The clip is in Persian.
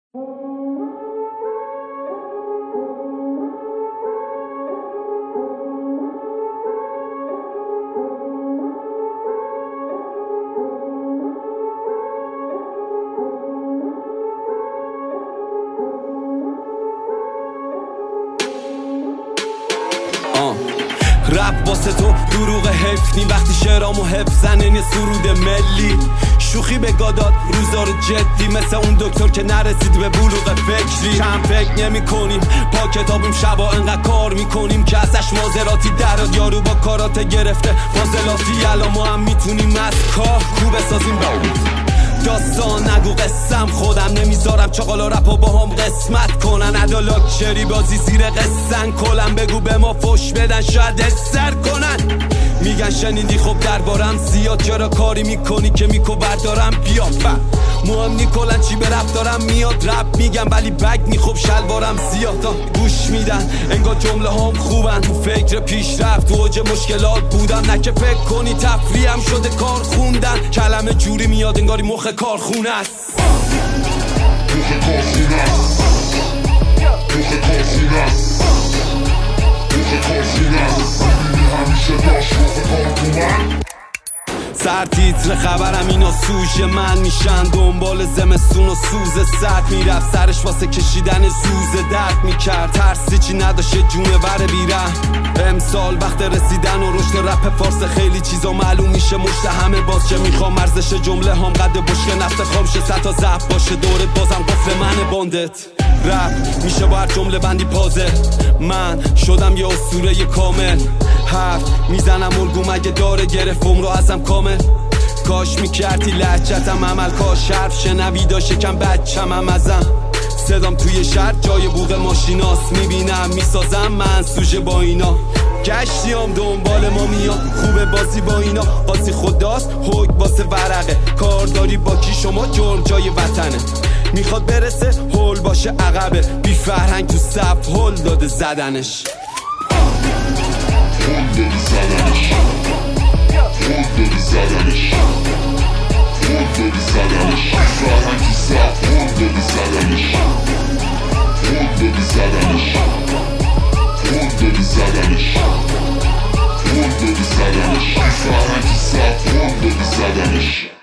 رپ واسه تو دروغ حیف نی وقتی شعرامو حفظن این سرود ملی شوخی به گاداد روزا رو جدی مثل اون دکتر که نرسید به بلوغ فکری کم فکر نمی کنیم پا کتابیم شبا انقدر کار میکنیم که ازش مازراتی دراد یارو با کاراته گرفته فاضلاتی الان ما هم میتونیم از کار کو بسازیم داستان نگو قسم خودم نمیذارم چاقالا رپا با هم قسمت کنن ادالاک شری بازی زیر قسن کلم بگو به ما فش بدن شاید استر کنن میگن شنیدی خب دربارم زیاد چرا کاری میکنی که میکو بردارم بیافم مهم نی کلن چی به رپ دارم میاد رپ میگم ولی بگ نی خب شلوارم زیاد گوش میدن انگار جمله هم خوبن تو فکر پیشرفت تو اوج مشکلات بودم نه که فکر کنی تفریحم شده کار خوندن کلمه جوری میاد انگاری مخ کارخونه است مخ کارخونه است مخ کارخونه است مخ کارخونه است همیشه داشت مخ کارخونه سر تیتر خبرم اینا سوژه من میشن دنبال زمستون و سوز سرد میرفت سرش واسه کشیدن زوز درد میکرد ترسی چی نداشت جونور بیره امسال وقت رسیدن و رشد رپ فارس خیلی چیزا معلوم میشه مشت همه باز چه میخوام ارزش جمله هم قد بشک نفت خام شه 100 تا ضعف باشه دورت بازم قفل من باندت رپ میشه با هر جمله بندی پازه من شدم یه اسطوره کامل حرف میزنم الگوم اگه داره گرفت رو ازم کامل کاش میکردی لهجتم عمل کاش حرف شنوی داشت کم بچم هم ازم صدام توی شهر جای بوق ماشیناست میبینم میسازم من سوژه با اینا گشتیام دنبال ما میاد خوبه بازی با اینا بازی خداست حک واسه ورقه کارداری با کی شما جرم جای وطنه میخواد برسه هول باشه عقبه بی فرهنگ تو صف هول داده زدنش هول داده زدنش هول داده زدنش هول داده زدنش بی فرهنگ تو صف هول داده زدنش هول داده زدنش هول داده زدنش هول داده زدنش بی فرهنگ تو صف هول داده زدنش